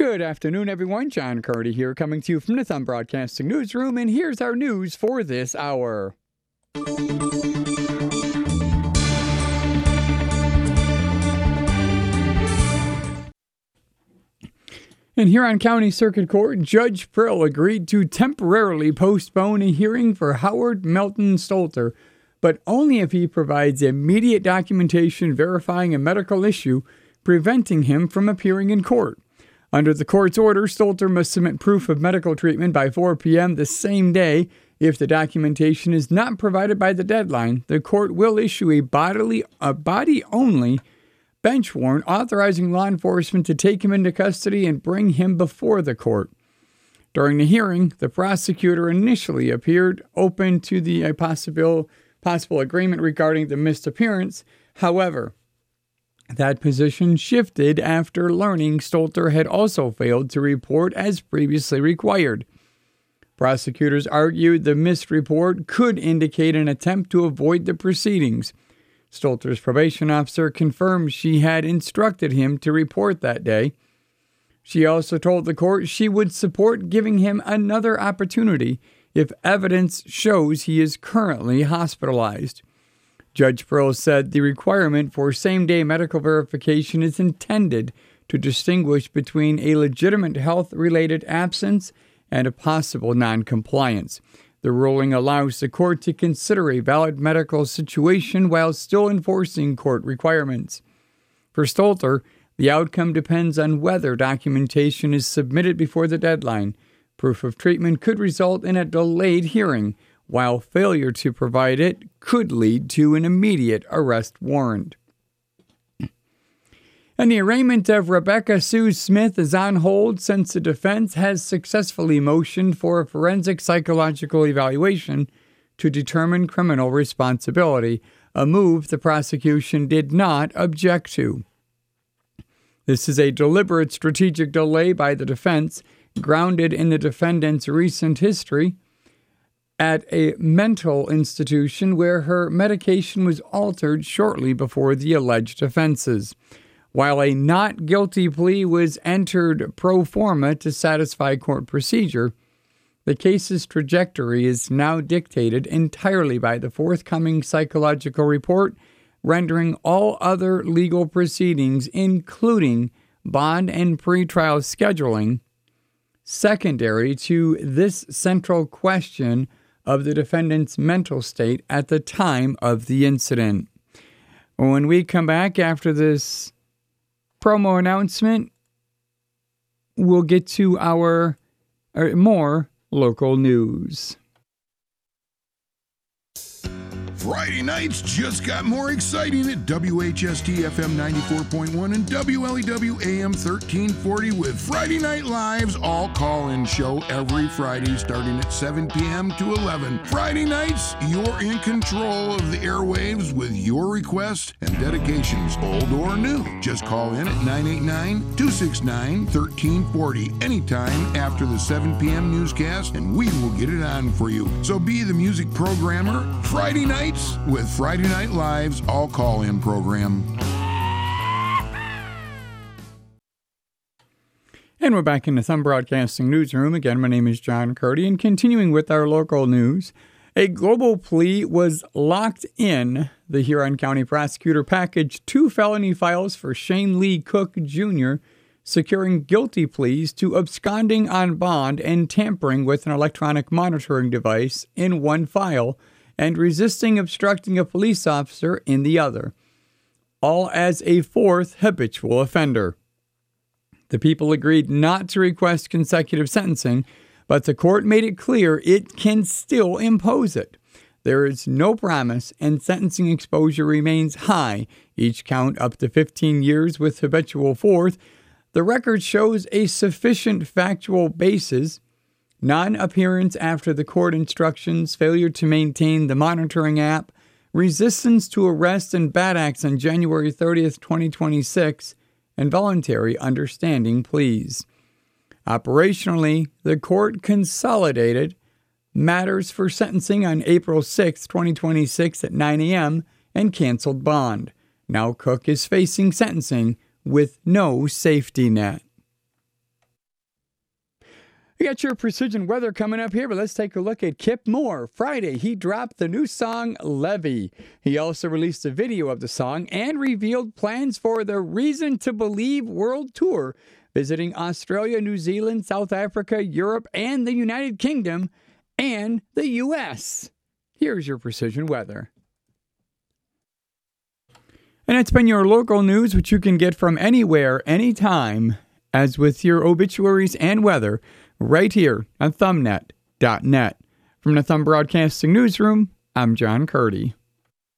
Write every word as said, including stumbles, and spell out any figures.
Good afternoon, everyone. John Curdy here, coming to you from the Thumb Broadcasting Newsroom, and here's our news for this hour. In Huron County Circuit Court, Judge Prill agreed to temporarily postpone a hearing for Howard Melton Stolter, but only if he provides immediate documentation verifying a medical issue preventing him from appearing in court. Under the court's order, Stolter must submit proof of medical treatment by four p.m. the same day. If the documentation is not provided by the deadline, the court will issue a bodily, a body-only bench warrant authorizing law enforcement to take him into custody and bring him before the court. During the hearing, the prosecutor initially appeared open to the a possible, possible agreement regarding the missed appearance. However, that position shifted after learning Stolter had also failed to report as previously required. Prosecutors argued the missed report could indicate an attempt to avoid the proceedings. Stolter's probation officer confirmed she had instructed him to report that day. She also told the court she would support giving him another opportunity if evidence shows he is currently hospitalized. Judge Prill said the requirement for same-day medical verification is intended to distinguish between a legitimate health-related absence and a possible noncompliance. The ruling allows the court to consider a valid medical situation while still enforcing court requirements. For Stolter, the outcome depends on whether documentation is submitted before the deadline. Proof of treatment could result in a delayed hearing, while failure to provide it could lead to an immediate arrest warrant. And the arraignment of Rebecca Sue Smith is on hold since the defense has successfully motioned for a forensic psychological evaluation to determine criminal responsibility, a move the prosecution did not object to. This is a deliberate strategic delay by the defense, grounded in the defendant's recent history at a mental institution where her medication was altered shortly before the alleged offenses. While a not guilty plea was entered pro forma to satisfy court procedure, the case's trajectory is now dictated entirely by the forthcoming psychological report, rendering all other legal proceedings, including bond and pretrial scheduling, secondary to this central question of the defendant's mental state at the time of the incident. When we come back after this promo announcement, we'll get to our uh, more local news. Friday nights just got more exciting at W H S T F M ninety-four point one and W L E W A M thirteen forty with Friday Night Live's all call-in show every Friday starting at seven p.m. to eleven. Friday nights, you're in control of the airwaves with your requests and dedications, old or new. Just call in at nine eight nine, two six nine, one three four zero anytime after the seven p.m. newscast, and we will get it on for you. So be the music programmer Friday night with Friday Night Live's all call-in program. And we're back in the Thumb Broadcasting Newsroom. Again, my name is John Curdy, and continuing with our local news, a global plea was locked in. The Huron County prosecutor packaged two felony files for Shane Lee Cook Junior, securing guilty pleas to absconding on bond and tampering with an electronic monitoring device in one file, and resisting obstructing a police officer in the other, all as a fourth habitual offender. The people agreed not to request consecutive sentencing, but the court made it clear it can still impose it. There is no promise, and sentencing exposure remains high, each count up to fifteen years with habitual fourth. The record shows a sufficient factual basis: non-appearance after the court instructions, failure to maintain the monitoring app, resistance to arrest and bad acts on January thirtieth, twenty twenty-six, and voluntary understanding pleas. Operationally, the court consolidated matters for sentencing on April sixth, twenty twenty-six at nine a.m. and canceled bond. Now Cook is facing sentencing with no safety net. We got your precision weather coming up here, but let's take a look at Kip Moore. Friday, he dropped the new song, Levy. He also released a video of the song and revealed plans for the Reason to Believe World Tour, visiting Australia, New Zealand, South Africa, Europe, and the United Kingdom, and the U S. Here's your precision weather. And it's been your local news, which you can get from anywhere, anytime, as with your obituaries and weather, right here on thumbnet dot net. From the Thumb Broadcasting Newsroom, I'm John Curdy.